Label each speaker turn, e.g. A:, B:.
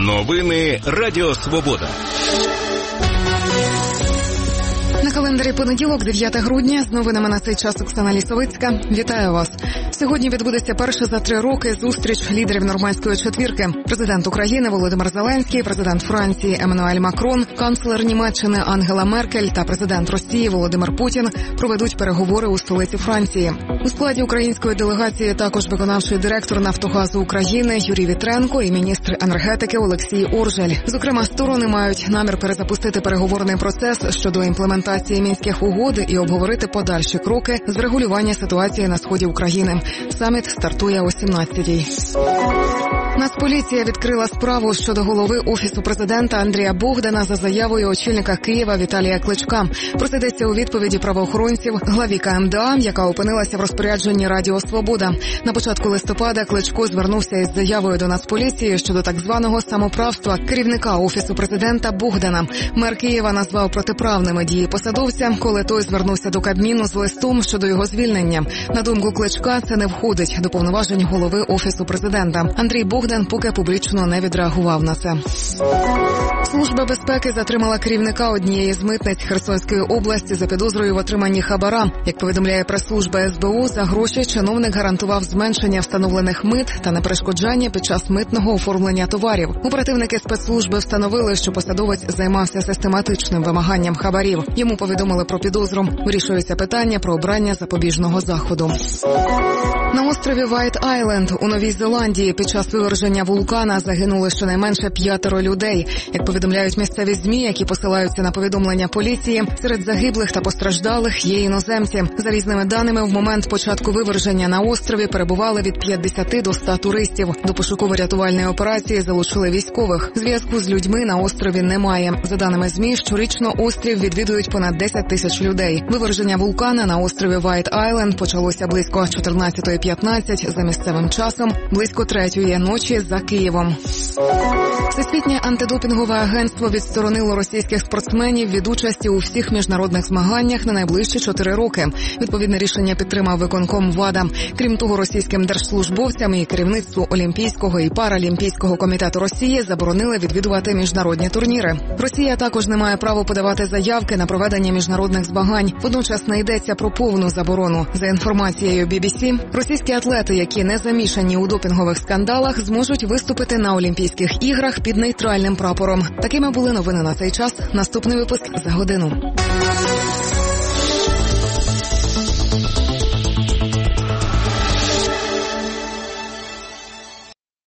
A: Новини Радіо Свобода.
B: На календарі понеділок, 9 грудня, з новинами на цей час Оксана Лісовицька. Вітаю вас. Сьогодні відбудеться перша за 3 роки зустріч лідерів нормандської четвірки. Президент України Володимир Зеленський, президент Франції Еммануель Макрон, канцлер Німеччини Ангела Меркель та президент Росії Володимир Путін проведуть переговори у столиці Франції. У складі української делегації також виконавчий директор «Нафтогазу України» Юрій Вітренко і міністр енергетики Олексій Оржель. Зокрема, сторони мають намір перезапустити переговорний процес щодо імплементації Мінських угод і обговорити подальші кроки з врегулювання ситуації на сході України. Саміт стартує о 17-й. Нацполіція відкрила справу щодо голови Офісу президента Андрія Богдана за заявою очільника Києва Віталія Кличка. Про це йдеться у відповіді правоохоронців главі КМДА, яка опинилася в розпорядженні Радіо Свобода. На початку листопада Кличко звернувся із заявою до Нацполіції щодо так званого самоправства керівника Офісу президента Богдана. Мер Києва назвав протиправними дії посадовця, коли той звернувся до Кабміну з листом щодо його звільнення. На думку Кличка, це не входить до повноважень голови Офісу президента. Андрій Богдан поки публічно не відреагував на це. Служба безпеки затримала керівника однієї з митниць Херсонської області за підозрою в отриманні хабара. Як повідомляє прес-служба СБУ, за гроші чиновник гарантував зменшення встановлених мит та неперешкоджання під час митного оформлення товарів. Оперативники спецслужби встановили, що посадовець займався систематичним вимаганням хабарів. Йому повідомили про підозру. Вирішується питання про обрання запобіжного заходу. На острові Вайт-Айленд у Новій Зеландії під час виверження вулкана загинули щонайменше 5 людей. Як повідомляють місцеві ЗМІ, які посилаються на повідомлення поліції, серед загиблих та постраждалих є іноземці. За різними даними, в момент початку виверження на острові перебували від 50 до 100 туристів. До пошуково-рятувальної операції залучили військових. Зв'язку з людьми на острові немає. За даними ЗМІ, щорічно острів відвідують понад 10 тисяч людей. Виверження вулкана на острові Вайт-Айленд почалося близько 14:15 за місцевим часом, близько 3:00 ночі за Києвом. Всесвітнє антидопінгове агентство відсторонило російських спортсменів від участі у всіх міжнародних змаганнях на найближчі 4 роки. Відповідне рішення підтримав виконком ВАДА. Крім того, російським держслужбовцям і керівництву Олімпійського і Паралімпійського комітету Росії заборонили відвідувати міжнародні турніри. Росія також не має права подавати заявки на проведення міжнародних змагань. Водночас не йдеться про повну заборону. За інформацією BBC, російські атлети, які не замішані у допінгових скандалах, зможуть виступити на Олімпійських іграх під нейтральним прапором. Такими були новини на цей час. Наступний випуск за годину.